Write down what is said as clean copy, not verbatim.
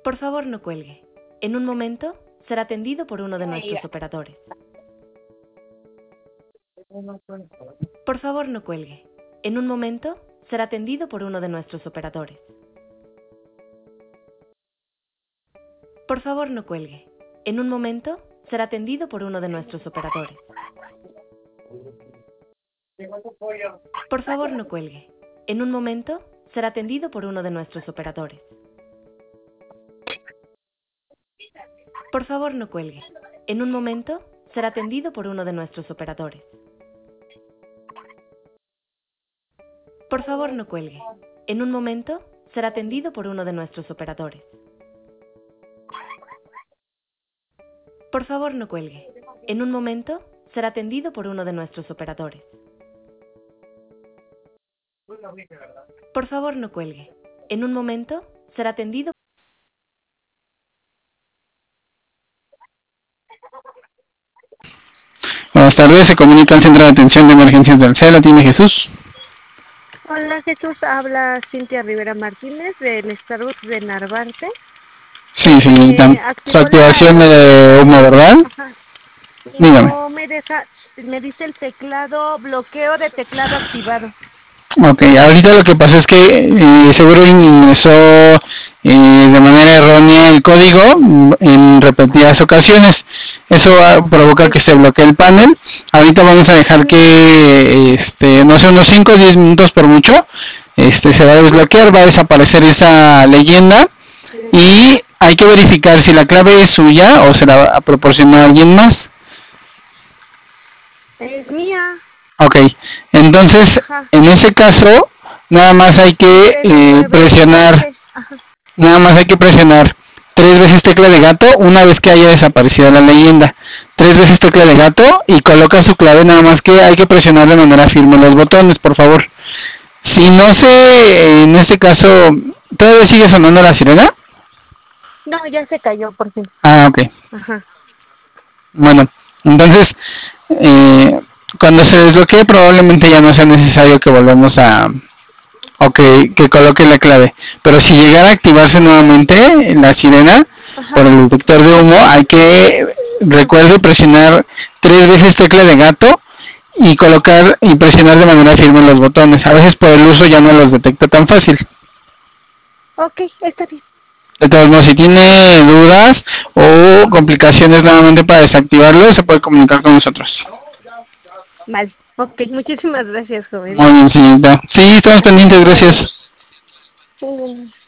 Por favor, no cuelgue. En un momento será atendido por uno de nuestros operadores. Por favor, no cuelgue. En un momento será atendido por uno de nuestros operadores. Por favor, no cuelgue. En un momento será atendido por uno de nuestros operadores. Por favor, no cuelgue. En un momento será atendido por uno de nuestros operadores. Por favor, no cuelgue. En un momento será atendido por uno de nuestros operadores. Por favor, no cuelgue. En un momento será atendido por uno de nuestros operadores. Por favor, no cuelgue. En un momento será atendido por uno de nuestros operadores. Por favor, no cuelgue. En un momento será atendido. Buenas tardes, se comunica al Centro de Atención de Emergencias del CEL, ¿atiende Jesús? Hola Jesús, habla Cintia Rivera Martínez del Starbucks de Narvarte. Sí, señorita. Su activación de humo, ¿verdad? Ajá. Dígame. No me deja, me dice el teclado, bloqueo de teclado activado. Ok, ahorita lo que pasa es que seguro ingresó de manera errónea el código en repetidas ocasiones. Eso provoca que se bloquee el panel. Ahorita vamos a dejar que, no sé, unos 5 o 10 minutos por mucho, se va a desbloquear, va a desaparecer esa leyenda y hay que verificar si la clave es suya o se la proporcionó a alguien más. Es mía. Ok, entonces en ese caso nada más hay que presionar, nada más hay que presionar 3 veces tecla de gato una vez que haya desaparecido la leyenda, 3 veces tecla de gato y coloca su clave, nada más que hay que presionar de manera firme los botones, por favor. Si no sé, en este caso, ¿todavía sigue sonando la sirena? No, ya se cayó por fin. Ah, ok. Ajá. Bueno, entonces, cuando se desbloquee probablemente ya no sea necesario que volvamos a... o que coloque la clave. Pero si llegara a activarse nuevamente la sirena por el detector de humo, hay que, recuerde, presionar 3 veces tecla de gato y colocar y presionar de manera firme los botones. A veces por el uso ya no los detecta tan fácil. Ok, está bien. De todos modos, si tiene dudas o complicaciones nuevamente para desactivarlo, se puede comunicar con nosotros. Vale, ok, muchísimas gracias, joven. Muy bien, señorita. Sí, estamos pendientes, gracias.